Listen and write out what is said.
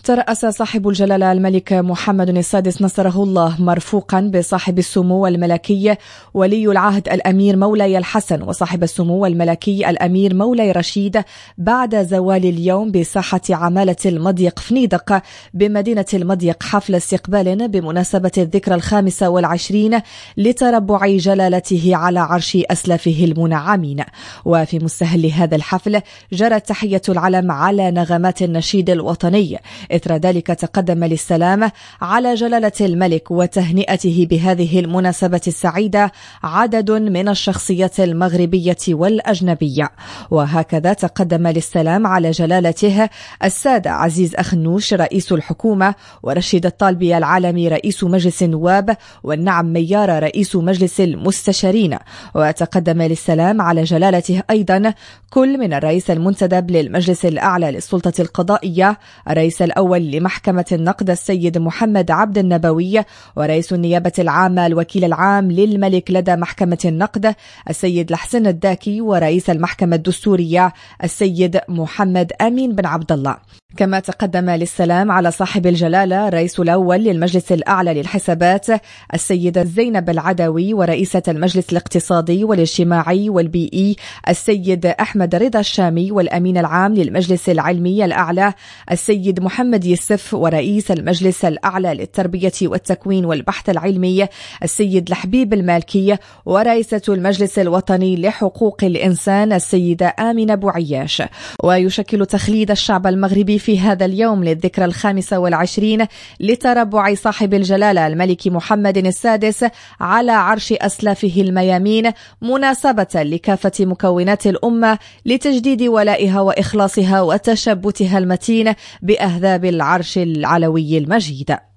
ترأس صاحب الجلالة الملك محمد السادس نصره الله مرفوقا بصاحب السمو الملكي ولي العهد الأمير مولاي الحسن وصاحب السمو الملكي الأمير مولاي رشيد بعد زوال اليوم بساحة عمالة المضيق فنيدق بمدينة المضيق حفل استقبال بمناسبة الذكرى 25 لتربع جلالته على عرش أسلافه المنعمين. وفي مستهل هذا الحفل جرت تحية العلم على نغمات النشيد الوطني. إثر ذلك تقدم للسلام على جلالة الملك وتهنئته بهذه المناسبة السعيدة عدد من الشخصيات المغربية والأجنبية. وهكذا تقدم للسلام على جلالته السادة عزيز أخنوش رئيس الحكومة، ورشيد الطالبي العالمي رئيس مجلس النواب، والنعم ميار رئيس مجلس المستشارين. وتقدم للسلام على جلالته أيضا كل من الرئيس المنتدب للمجلس الأعلى للسلطة القضائية، الرئيس الأول لمحكمة النقد السيد محمد عبد النبوي، ورئيس النيابة العامة الوكيل العام للملك لدى محكمة النقد السيد الحسن الداكي، ورئيس المحكمة الدستورية السيد محمد أمين بن عبد الله. كما تقدم للسلام على صاحب الجلالة الرئيس الأول للمجلس الأعلى للحسابات السيدة زينب العدوي، ورئيسة المجلس الاقتصادي والاجتماعي والبيئي السيد أحمد رضا الشامي، والأمين العام للمجلس العلمي الأعلى السيد محمد يوسف، ورئيس المجلس الأعلى للتربية والتكوين والبحث العلمي السيد الحبيب المالكي، ورئيسة المجلس الوطني لحقوق الإنسان السيدة آمنة بوعياش. ويشكل تخليد الشعب المغربي في هذا اليوم للذكرى 25 لتربع صاحب الجلالة الملك محمد السادس على عرش أسلافه الميامين مناسبة لكافة مكونات الأمة لتجديد ولائها وإخلاصها وتشبتها المتين بأهذاب العرش العلوي المجيد.